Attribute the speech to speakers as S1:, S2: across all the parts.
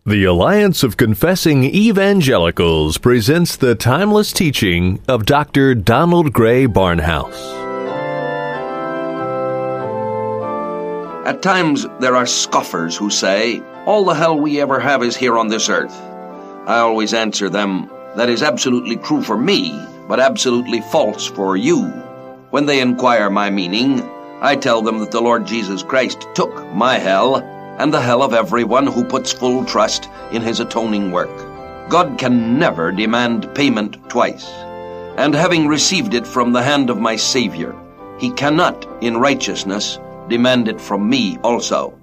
S1: The Alliance of Confessing Evangelicals presents the timeless teaching of Dr. Donald Grey Barnhouse.
S2: At times there are scoffers who say, all the hell we ever have is here on this earth. I always answer them, that is absolutely true for me, but absolutely false for you. When they inquire my meaning, I tell them that the Lord Jesus Christ took my hell and the hell of everyone who puts full trust in his atoning work. God can never demand payment twice, and having received it from the hand of my Savior, he cannot, in righteousness, demand it from me also.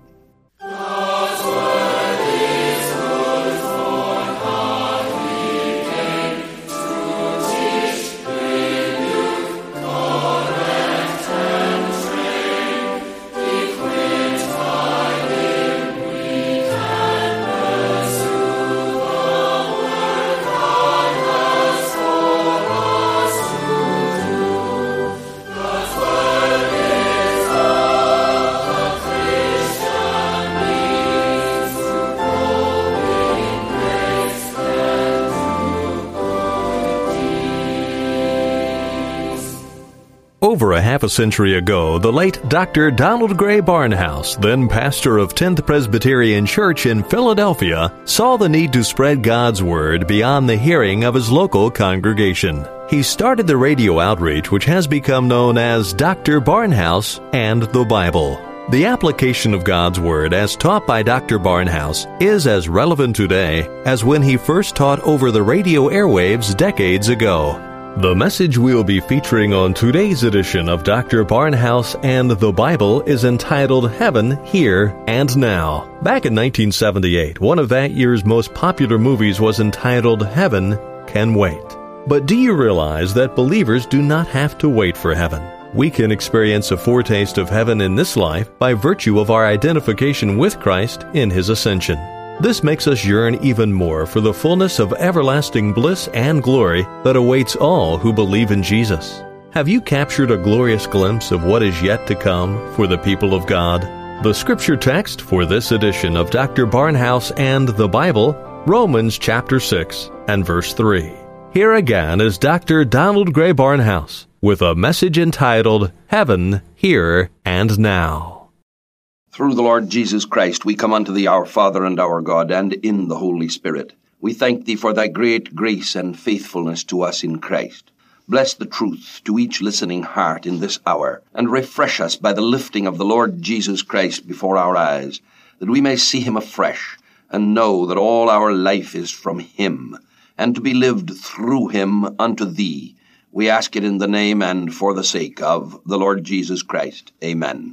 S1: Over a half a century ago, the late Dr. Donald Grey Barnhouse, then pastor of 10th Presbyterian Church in Philadelphia, saw the need to spread God's Word beyond the hearing of his local congregation. He started the radio outreach which has become known as Dr. Barnhouse and the Bible. The application of God's Word as taught by Dr. Barnhouse is as relevant today as when he first taught over the radio airwaves decades ago. The message we'll be featuring on today's edition of Dr. Barnhouse and the Bible is entitled Heaven, Here, and Now. Back in 1978, one of that year's most popular movies was entitled Heaven Can Wait. But do you realize that believers do not have to wait for heaven? We can experience a foretaste of heaven in this life by virtue of our identification with Christ in his ascension. This makes us yearn even more for the fullness of everlasting bliss and glory that awaits all who believe in Jesus. Have you captured a glorious glimpse of what is yet to come for the people of God? The scripture text for this edition of Dr. Barnhouse and the Bible, Romans chapter 6 and verse 3. Here again is Dr. Donald Grey Barnhouse with a message entitled Heaven, Here, and Now.
S2: Through the Lord Jesus Christ, we come unto thee, our Father and our God, and in the Holy Spirit. We thank thee for thy great grace and faithfulness to us in Christ. Bless the truth to each listening heart in this hour, and refresh us by the lifting of the Lord Jesus Christ before our eyes, that we may see him afresh, and know that all our life is from him, and to be lived through him unto thee. We ask it in the name and for the sake of the Lord Jesus Christ. Amen.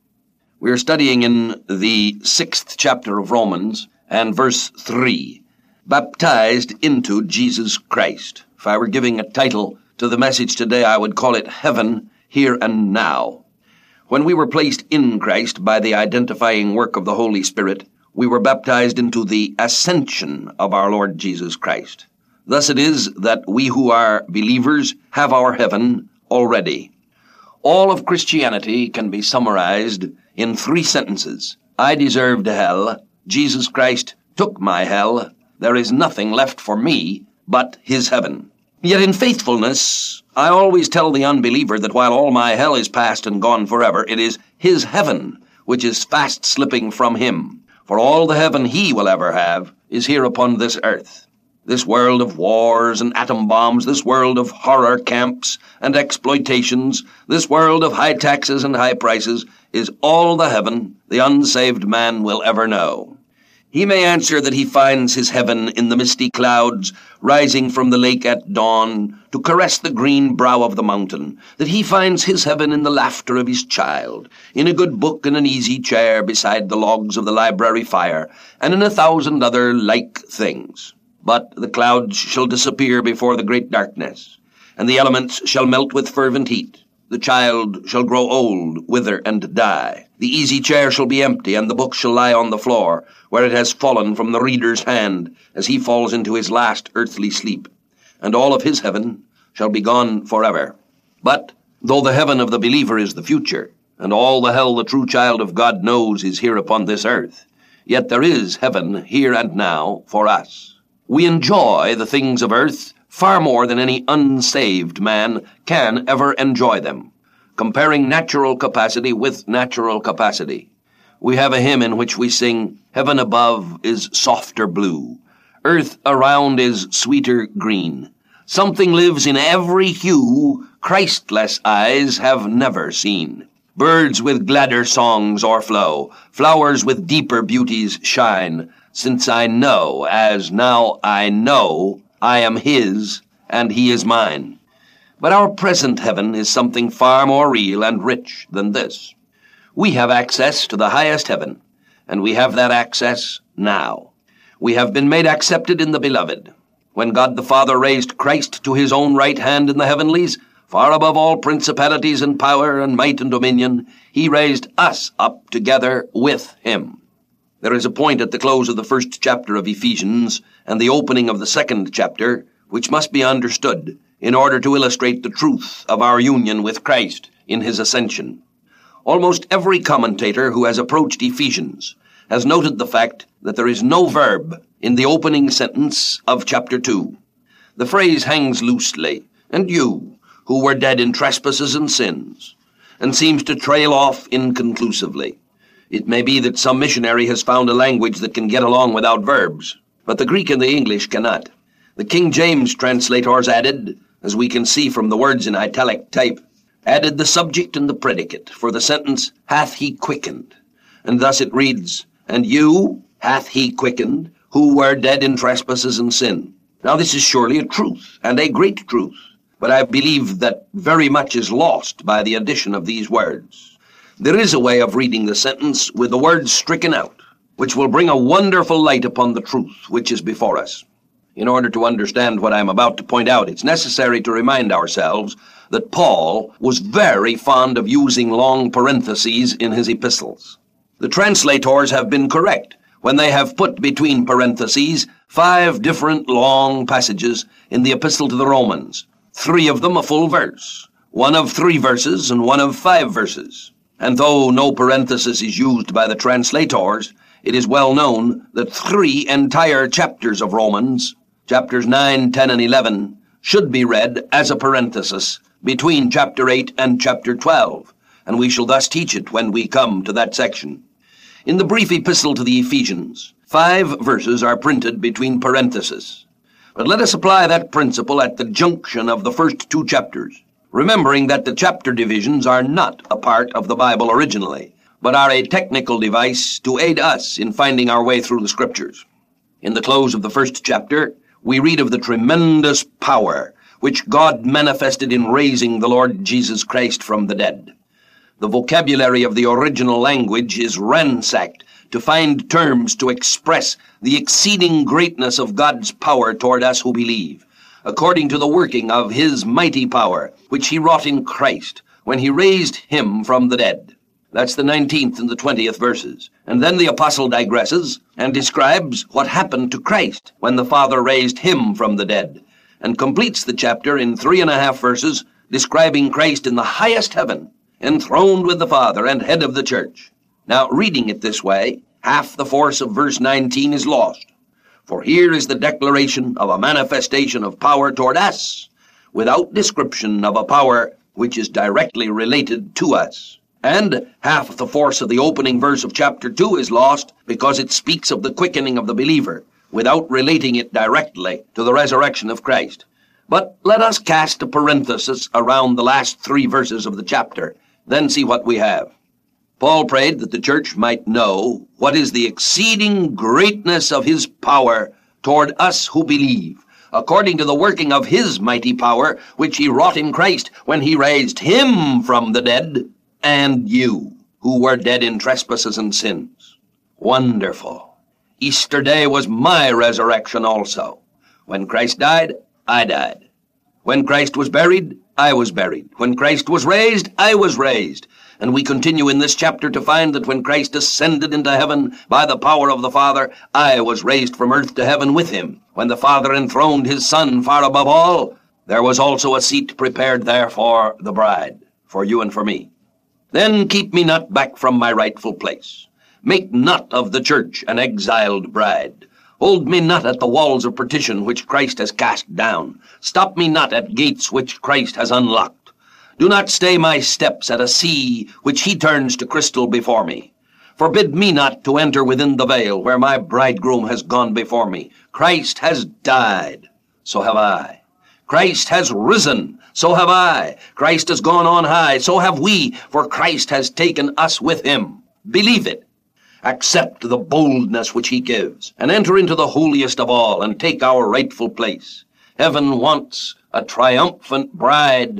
S2: We are studying in the 6th chapter of Romans and verse 3, baptized into Jesus Christ. If I were giving a title to the message today, I would call it Heaven, Here, and Now. When we were placed in Christ by the identifying work of the Holy Spirit, we were baptized into the ascension of our Lord Jesus Christ. Thus it is that we who are believers have our heaven already. All of Christianity can be summarized in 3 sentences. I deserved hell. Jesus Christ took my hell. There is nothing left for me but his heaven. Yet in faithfulness, I always tell the unbeliever that while all my hell is past and gone forever, it is his heaven which is fast slipping from him. For all the heaven he will ever have is here upon this earth. This world of wars and atom bombs, this world of horror camps and exploitations, this world of high taxes and high prices is all the heaven the unsaved man will ever know. He may answer that he finds his heaven in the misty clouds rising from the lake at dawn to caress the green brow of the mountain, that he finds his heaven in the laughter of his child, in a good book and an easy chair beside the logs of the library fire, and in 1,000 other like things. But the clouds shall disappear before the great darkness, and the elements shall melt with fervent heat. The child shall grow old, wither, and die. The easy chair shall be empty, and the book shall lie on the floor, where it has fallen from the reader's hand, as he falls into his last earthly sleep. And all of his heaven shall be gone forever. But though the heaven of the believer is the future, and all the hell the true child of God knows is here upon this earth, yet there is heaven here and now for us. We enjoy the things of earth far more than any unsaved man can ever enjoy them. Comparing natural capacity with natural capacity, we have a hymn in which we sing, "Heaven above is softer blue, earth around is sweeter green. Something lives in every hue Christless eyes have never seen. Birds with gladder songs o'erflow, flowers with deeper beauties shine, since I know, as now I know, I am his and he is mine." But our present heaven is something far more real and rich than this. We have access to the highest heaven, and we have that access now. We have been made accepted in the Beloved. When God the Father raised Christ to his own right hand in the heavenlies, far above all principalities and power and might and dominion, he raised us up together with him. There is a point at the close of the first chapter of Ephesians and the opening of the second chapter which must be understood in order to illustrate the truth of our union with Christ in his ascension. Almost every commentator who has approached Ephesians has noted the fact that there is no verb in the opening sentence of chapter 2. The phrase hangs loosely, "and you, who were dead in trespasses and sins," and seems to trail off inconclusively. It may be that some missionary has found a language that can get along without verbs, but the Greek and the English cannot. The King James translators added, as we can see from the words in italic type, added the subject and the predicate for the sentence, "hath he quickened." And thus it reads, "And you hath he quickened, who were dead in trespasses and sin." Now this is surely a truth, and a great truth, but I believe that very much is lost by the addition of these words. There is a way of reading the sentence with the words stricken out, which will bring a wonderful light upon the truth which is before us. In order to understand what I am about to point out, it's necessary to remind ourselves that Paul was very fond of using long parentheses in his epistles. The translators have been correct when they have put between parentheses 5 different long passages in the epistle to the Romans, 3 of them a full verse, 1 of 3 verses, and 1 of 5 verses. And though no parenthesis is used by the translators, it is well known that 3 entire chapters of Romans, chapters 9, 10, and 11, should be read as a parenthesis between chapter 8 and chapter 12, and we shall thus teach it when we come to that section. In the brief epistle to the Ephesians, 5 verses are printed between parentheses. But let us apply that principle at the junction of the first 2 chapters, remembering that the chapter divisions are not a part of the Bible originally, but are a technical device to aid us in finding our way through the Scriptures. In the close of the first chapter, we read of the tremendous power which God manifested in raising the Lord Jesus Christ from the dead. The vocabulary of the original language is ransacked to find terms to express the exceeding greatness of God's power toward us who believe, according to the working of his mighty power, which he wrought in Christ when he raised him from the dead. That's the 19th and the 20th verses. And then the apostle digresses and describes what happened to Christ when the Father raised him from the dead, and completes the chapter in 3.5 verses, describing Christ in the highest heaven, enthroned with the Father and head of the church. Now, reading it this way, half the force of verse 19 is lost. For here is the declaration of a manifestation of power toward us, without description of a power which is directly related to us. And half the force of the opening verse of chapter 2 is lost because it speaks of the quickening of the believer, without relating it directly to the resurrection of Christ. But let us cast a parenthesis around the last 3 verses of the chapter, then see what we have. Paul prayed that the church might know what is the exceeding greatness of his power toward us who believe, according to the working of his mighty power, which he wrought in Christ when he raised him from the dead, and you, who were dead in trespasses and sins. Wonderful. Easter Day was my resurrection also. When Christ died, I died. When Christ was buried, I was buried. When Christ was raised, I was raised. And we continue in this chapter to find that when Christ ascended into heaven by the power of the Father, I was raised from earth to heaven with him. When the Father enthroned his Son far above all, there was also a seat prepared there for the bride, for you and for me. Then keep me not back from my rightful place. Make not of the church an exiled bride. Hold me not at the walls of partition which Christ has cast down. Stop me not at gates which Christ has unlocked. Do not stay my steps at a sea which he turns to crystal before me. Forbid me not to enter within the veil where my bridegroom has gone before me. Christ has died, so have I. Christ has risen, so have I. Christ has gone on high, so have we, for Christ has taken us with him. Believe it. Accept the boldness which he gives, and enter into the holiest of all, and take our rightful place. Heaven wants a triumphant bride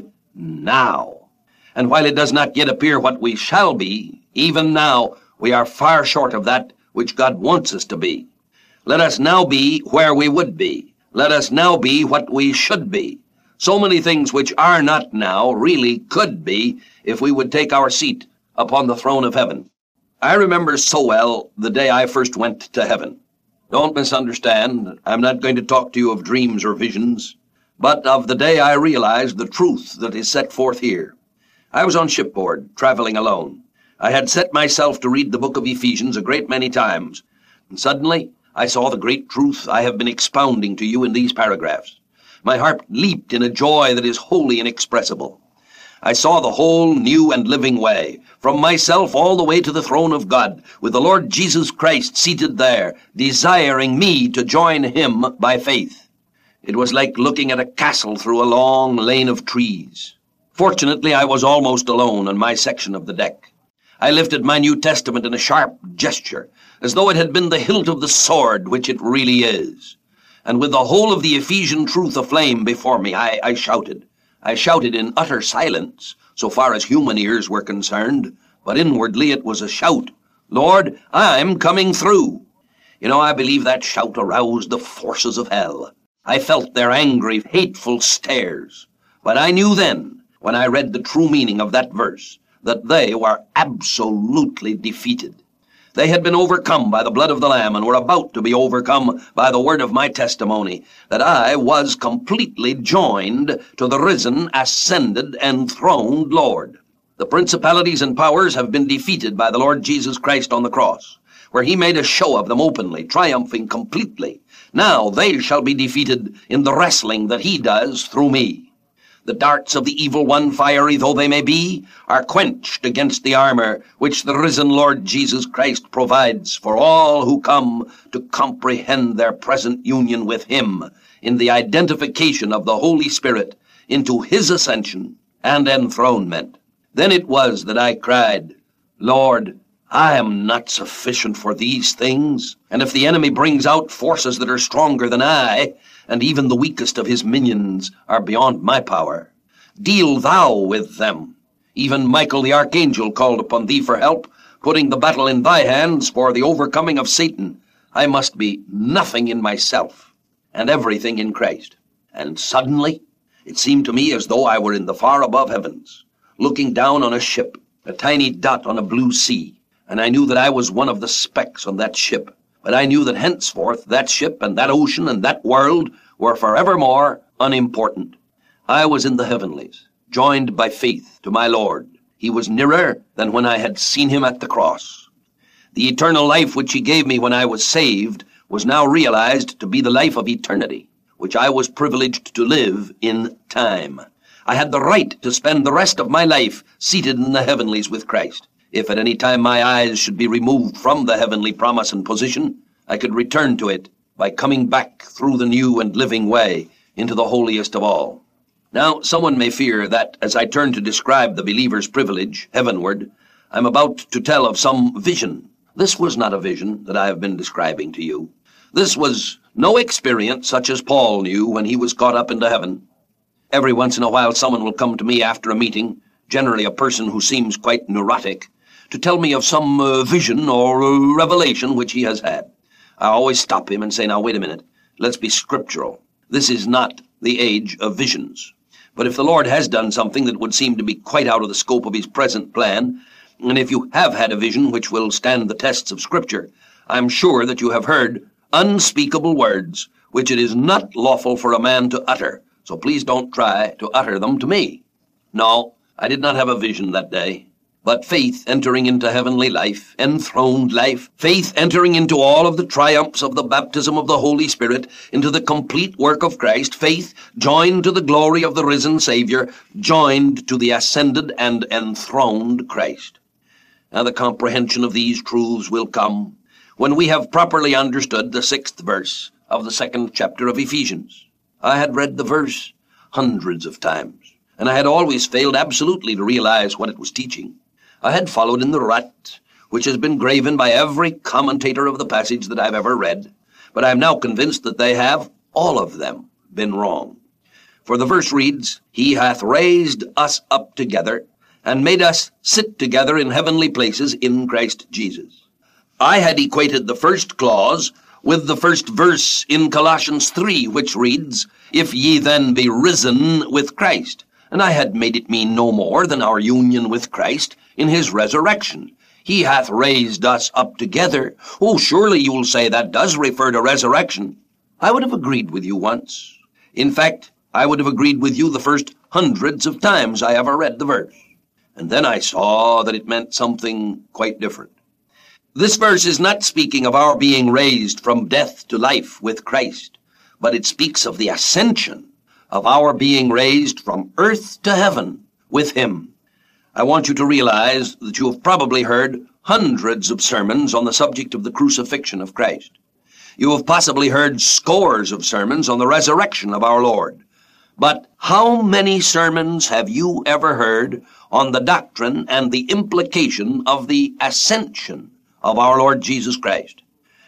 S2: now. And while it does not yet appear what we shall be, even now we are far short of that which God wants us to be. Let us now be where we would be. Let us now be what we should be. So many things which are not now really could be if we would take our seat upon the throne of heaven. I remember so well the day I first went to heaven. Don't misunderstand. I'm not going to talk to you of dreams or visions, but of the day I realized the truth that is set forth here. I was on shipboard, traveling alone. I had set myself to read the book of Ephesians a great many times, and suddenly I saw the great truth I have been expounding to you in these paragraphs. My heart leaped in a joy that is wholly inexpressible. I saw the whole new and living way, from myself all the way to the throne of God, with the Lord Jesus Christ seated there, desiring me to join him by faith. It was like looking at a castle through a long lane of trees. Fortunately, I was almost alone on my section of the deck. I lifted my New Testament in a sharp gesture, as though it had been the hilt of the sword, which it really is. And with the whole of the Ephesian truth aflame before me, I shouted. I shouted in utter silence, so far as human ears were concerned, but inwardly it was a shout. Lord, I'm coming through. You know, I believe that shout aroused the forces of hell. I felt their angry, hateful stares. But I knew then, when I read the true meaning of that verse, that they were absolutely defeated. They had been overcome by the blood of the Lamb and were about to be overcome by the word of my testimony, that I was completely joined to the risen, ascended, enthroned Lord. The principalities and powers have been defeated by the Lord Jesus Christ on the cross, where he made a show of them openly, triumphing completely. Now they shall be defeated in the wrestling that he does through me. The darts of the evil one, fiery though they may be, are quenched against the armor which the risen Lord Jesus Christ provides for all who come to comprehend their present union with him in the identification of the Holy Spirit into his ascension and enthronement. Then it was that I cried, Lord, I am not sufficient for these things, and if the enemy brings out forces that are stronger than I, and even the weakest of his minions are beyond my power, deal thou with them. Even Michael the archangel called upon thee for help, putting the battle in thy hands for the overcoming of Satan. I must be nothing in myself, and everything in Christ. And suddenly, it seemed to me as though I were in the far above heavens, looking down on a ship, a tiny dot on a blue sea, and I knew that I was one of the specks on that ship. But I knew that henceforth that ship and that ocean and that world were forevermore unimportant. I was in the heavenlies, joined by faith to my Lord. He was nearer than when I had seen him at the cross. The eternal life which he gave me when I was saved was now realized to be the life of eternity, which I was privileged to live in time. I had the right to spend the rest of my life seated in the heavenlies with Christ. If at any time my eyes should be removed from the heavenly promise and position, I could return to it by coming back through the new and living way into the holiest of all. Now, someone may fear that as I turn to describe the believer's privilege heavenward, I'm about to tell of some vision. This was not a vision that I have been describing to you. This was no experience such as Paul knew when he was caught up into heaven. Every once in a while someone will come to me after a meeting, generally a person who seems quite neurotic, to tell me of some vision or revelation which he has had. I always stop him and say, now wait a minute, let's be scriptural. This is not the age of visions. But if the Lord has done something that would seem to be quite out of the scope of his present plan, and if you have had a vision which will stand the tests of Scripture, I'm sure that you have heard unspeakable words which it is not lawful for a man to utter. So please don't try to utter them to me. No, I did not have a vision that day. but faith entering into heavenly life, enthroned life, faith entering into all of the triumphs of the baptism of the Holy Spirit, into the complete work of Christ, faith joined to the glory of the risen Savior, joined to the ascended and enthroned Christ. Now the comprehension of these truths will come when we have properly understood the 6th verse of the 2nd chapter of Ephesians. I had read the verse hundreds of times, and I had always failed absolutely to realize what it was teaching. I had followed in the rut which has been graven by every commentator of the passage that I've ever read, but I am now convinced that they have, all of them, been wrong. For the verse reads, "He hath raised us up together, and made us sit together in heavenly places in Christ Jesus." I had equated the first clause with the first verse in Colossians 3, which reads, "If ye then be risen with Christ," and I had made it mean no more than our union with Christ in his resurrection. He hath raised us up together. Oh, surely you will say that does refer to resurrection. I would have agreed with you once. In fact, I would have agreed with you the first hundreds of times I ever read the verse. And then I saw that it meant something quite different. This verse is not speaking of our being raised from death to life with Christ, but it speaks of the ascension, of our being raised from earth to heaven with him. I want you to realize that you have probably heard hundreds of sermons on the subject of the crucifixion of Christ. You have possibly heard scores of sermons on the resurrection of our Lord. But how many sermons have you ever heard on the doctrine and the implication of the ascension of our Lord Jesus Christ?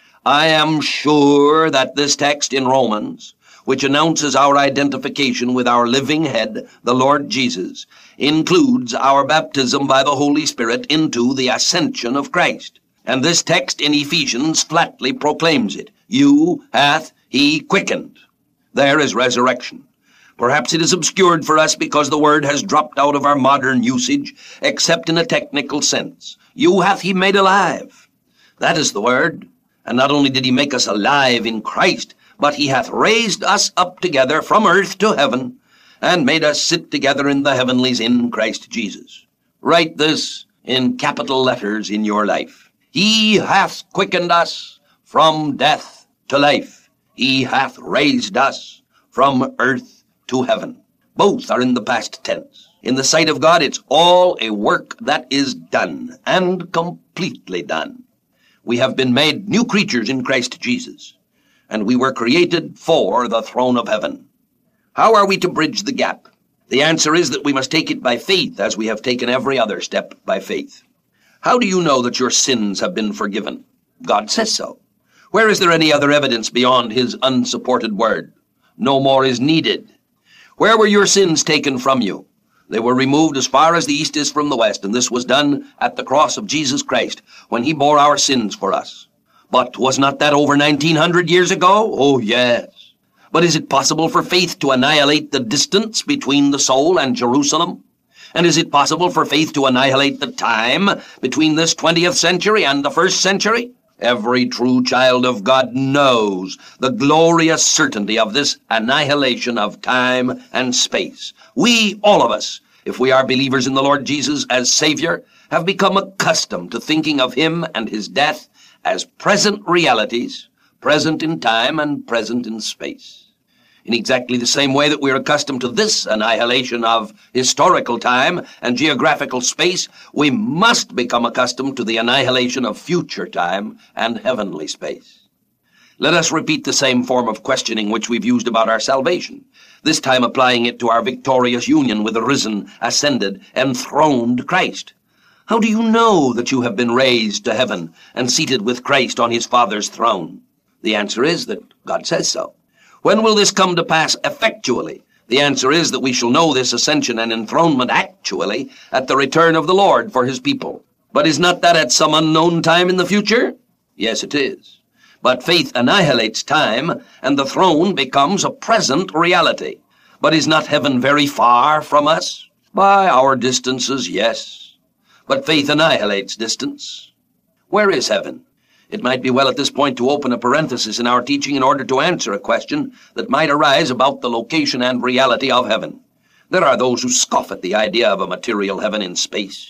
S2: I am sure that this text in Romans, which announces our identification with our living head, the Lord Jesus, includes our baptism by the Holy Spirit into the ascension of Christ. And this text in Ephesians flatly proclaims it. You hath he quickened. There is resurrection. Perhaps it is obscured for us because the word has dropped out of our modern usage, except in a technical sense. You hath he made alive. That is the word. And not only did he make us alive in Christ, but he hath raised us up together from earth to heaven, and made us sit together in the heavenlies in Christ Jesus. Write this in capital letters in your life. He hath quickened us from death to life. He hath raised us from earth to heaven. Both are in the past tense. In the sight of God, it's all a work that is done, and completely done. We have been made new creatures in Christ Jesus, and we were created for the throne of heaven. How are we to bridge the gap? The answer is that we must take it by faith, as we have taken every other step by faith. How do you know that your sins have been forgiven? God says so. Where is there any other evidence beyond his unsupported word? No more is needed. Where were your sins taken from you? They were removed as far as the east is from the west, and this was done at the cross of Jesus Christ, when he bore our sins for us. But was not that over 1900 years ago? Oh, yes. But is it possible for faith to annihilate the distance between the soul and Jerusalem? And is it possible for faith to annihilate the time between this 20th century and the 1st century? Every true child of God knows the glorious certainty of this annihilation of time and space. We, all of us, if we are believers in the Lord Jesus as Savior, have become accustomed to thinking of him and his death as present realities, present in time and present in space. In exactly the same way that we are accustomed to this annihilation of historical time and geographical space, we must become accustomed to the annihilation of future time and heavenly space. Let us repeat the same form of questioning which we've used about our salvation, this time applying it to our victorious union with the risen, ascended, enthroned Christ. How do you know that you have been raised to heaven and seated with Christ on his Father's throne? The answer is that God says so. When will this come to pass effectually? The answer is that we shall know this ascension and enthronement actually at the return of the Lord for his people. But is not that at some unknown time in the future? Yes, it is. But faith annihilates time, and the throne becomes a present reality. But is not heaven very far from us? By our distances, yes. But faith annihilates distance. Where is heaven? It might be well at this point to open a parenthesis in our teaching in order to answer a question that might arise about the location and reality of heaven. There are those who scoff at the idea of a material heaven in space.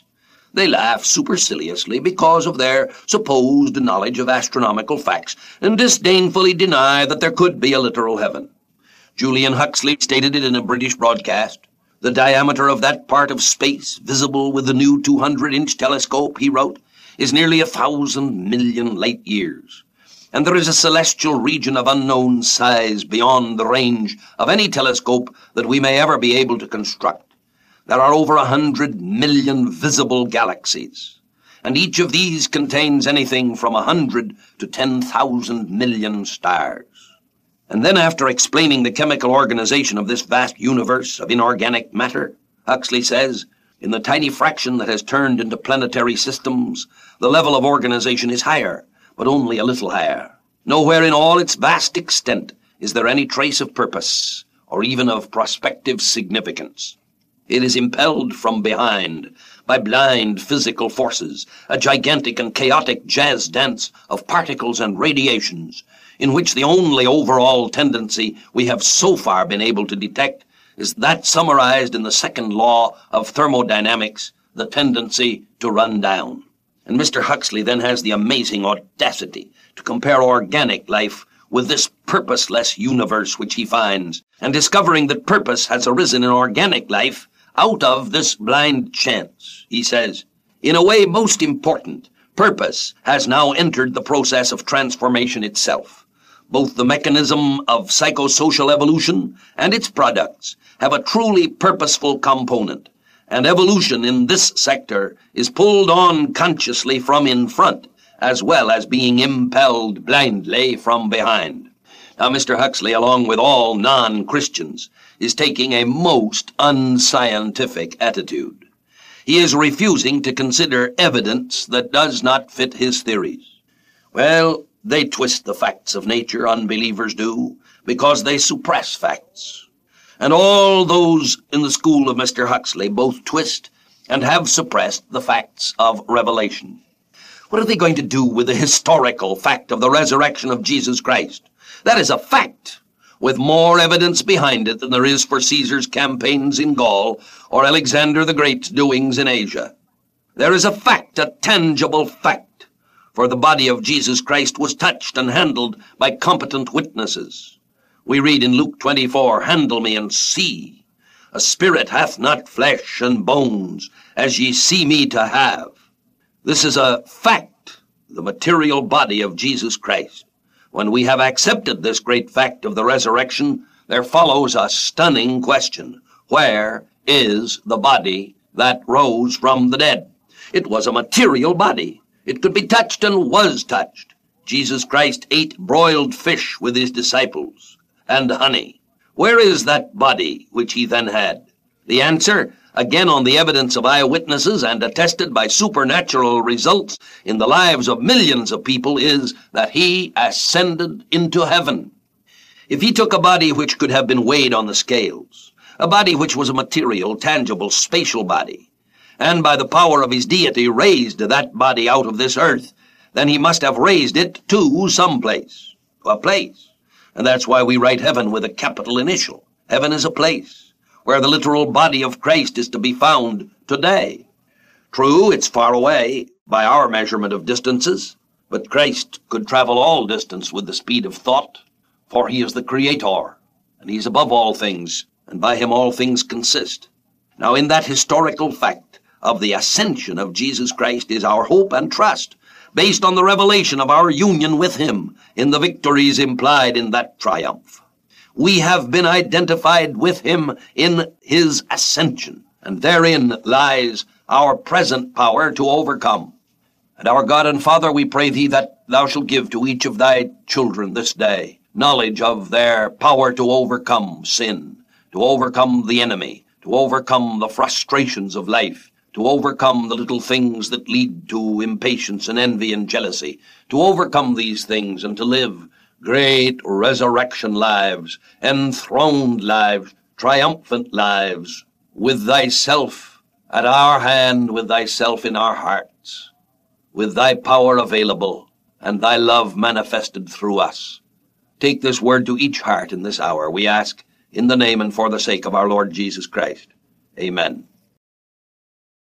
S2: They laugh superciliously because of their supposed knowledge of astronomical facts, and disdainfully deny that there could be a literal heaven. Julian Huxley stated it in a British broadcast. The diameter of that part of space visible with the new 200-inch telescope, he wrote, is nearly 1,000 million light years. And there is a celestial region of unknown size beyond the range of any telescope that we may ever be able to construct. There are over 100 million visible galaxies, and each of these contains anything from 100 to 10,000 million stars. And then, after explaining the chemical organization of this vast universe of inorganic matter, Huxley says, in the tiny fraction that has turned into planetary systems, the level of organization is higher, but only a little higher. Nowhere in all its vast extent is there any trace of purpose, or even of prospective significance. It is impelled from behind by blind physical forces, a gigantic and chaotic jazz dance of particles and radiations, in which the only overall tendency we have so far been able to detect is that summarized in the second law of thermodynamics, the tendency to run down. And Mr. Huxley then has the amazing audacity to compare organic life with this purposeless universe which he finds, and discovering that purpose has arisen in organic life out of this blind chance. He says, in a way most important, purpose has now entered the process of transformation itself. Both the mechanism of psychosocial evolution and its products have a truly purposeful component, and evolution in this sector is pulled on consciously from in front, as well as being impelled blindly from behind. Now, Mr. Huxley, along with all non-Christians, is taking a most unscientific attitude. He is refusing to consider evidence that does not fit his theories. Well, they twist the facts of nature, unbelievers do, because they suppress facts. And all those in the school of Mr. Huxley both twist and have suppressed the facts of Revelation. What are they going to do with the historical fact of the resurrection of Jesus Christ? That is a fact, with more evidence behind it than there is for Caesar's campaigns in Gaul or Alexander the Great's doings in Asia. There is a fact, a tangible fact. For the body of Jesus Christ was touched and handled by competent witnesses. We read in Luke 24, handle me and see. A spirit hath not flesh and bones, as ye see me to have. This is a fact, the material body of Jesus Christ. When we have accepted this great fact of the resurrection, there follows a stunning question. Where is the body that rose from the dead? It was a material body. It could be touched and was touched. Jesus Christ ate broiled fish with his disciples and honey. Where is that body which he then had? The answer, again on the evidence of eyewitnesses and attested by supernatural results in the lives of millions of people, is that he ascended into heaven. If he took a body which could have been weighed on the scales, a body which was a material, tangible, spatial body, and by the power of his deity raised that body out of this earth, then he must have raised it to some place, a place. And that's why we write heaven with a capital initial. Heaven is a place where the literal body of Christ is to be found today. True, it's far away by our measurement of distances, but Christ could travel all distance with the speed of thought, for he is the Creator, and he's above all things, and by him all things consist. Now, in that historical fact of the ascension of Jesus Christ is our hope and trust, based on the revelation of our union with him in the victories implied in that triumph. We have been identified with him in his ascension, and therein lies our present power to overcome. And our God and Father, we pray thee that thou shalt give to each of thy children this day knowledge of their power to overcome sin, to overcome the enemy, to overcome the frustrations of life, to overcome the little things that lead to impatience and envy and jealousy, to overcome these things and to live great resurrection lives, enthroned lives, triumphant lives, with thyself at our hand, with thyself in our hearts, with thy power available, and thy love manifested through us. Take this word to each heart in this hour, we ask, in the name and for the sake of our Lord Jesus Christ. Amen.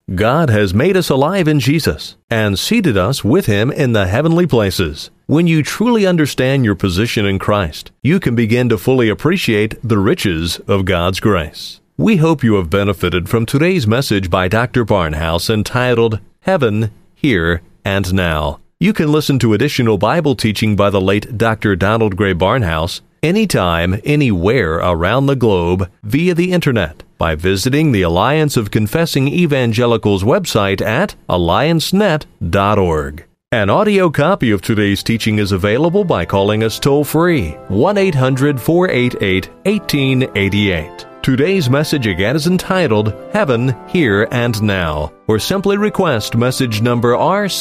S1: God has made us alive in Jesus and seated us with Him in the heavenly places. When you truly understand your position in Christ, you can begin to fully appreciate the riches of God's grace. We hope you have benefited from today's message by Dr. Barnhouse entitled, Heaven, Here, and Now. You can listen to additional Bible teaching by the late Dr. Donald Gray Barnhouse anytime, anywhere around the globe via the Internet by visiting the Alliance of Confessing Evangelicals website at alliancenet.org. An audio copy of today's teaching is available by calling us toll-free 1-800-488-1888. Today's message again is entitled Heaven, Here, and Now, or simply request message number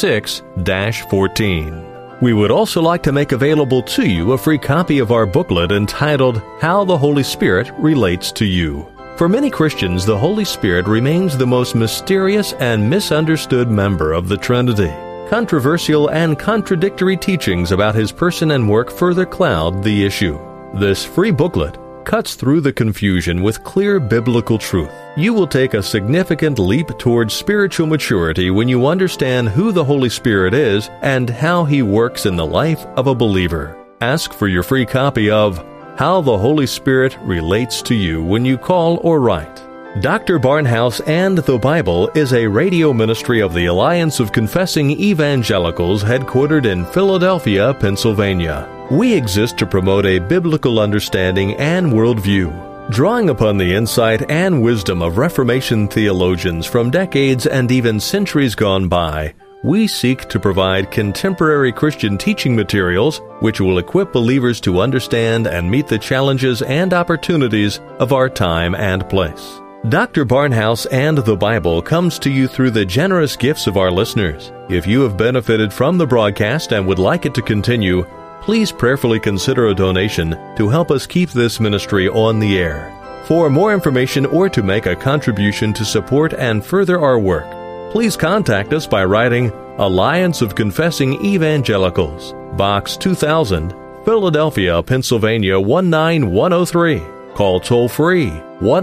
S1: R6-14. We would also like to make available to you a free copy of our booklet entitled How the Holy Spirit Relates to You. For many Christians, the Holy Spirit remains the most mysterious and misunderstood member of the Trinity. Controversial and contradictory teachings about His person and work further cloud the issue. This free booklet cuts through the confusion with clear biblical truth. You will take a significant leap towards spiritual maturity when you understand who the Holy Spirit is and how He works in the life of a believer. Ask for your free copy of How the Holy Spirit Relates to You when you call or write. Dr. Barnhouse and the Bible is a radio ministry of the Alliance of Confessing Evangelicals headquartered in Philadelphia, Pennsylvania. We exist to promote a biblical understanding and worldview. Drawing upon the insight and wisdom of Reformation theologians from decades and even centuries gone by, we seek to provide contemporary Christian teaching materials which will equip believers to understand and meet the challenges and opportunities of our time and place. Dr. Barnhouse and the Bible comes to you through the generous gifts of our listeners. If you have benefited from the broadcast and would like it to continue, please prayerfully consider a donation to help us keep this ministry on the air. For more information or to make a contribution to support and further our work, please contact us by writing Alliance of Confessing Evangelicals, Box 2000, Philadelphia, Pennsylvania 19103. Call toll-free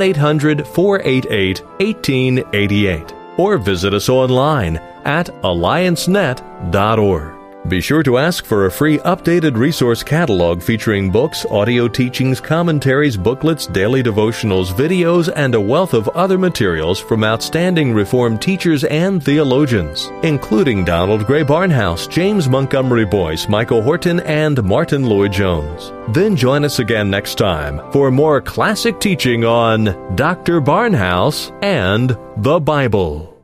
S1: 1-800-488-1888 or visit us online at alliancenet.org. Be sure to ask for a free updated resource catalog featuring books, audio teachings, commentaries, booklets, daily devotionals, videos, and a wealth of other materials from outstanding Reformed teachers and theologians, including Donald Gray Barnhouse, James Montgomery Boyce, Michael Horton, and Martin Lloyd-Jones. Then join us again next time for more classic teaching on Dr. Barnhouse and the Bible.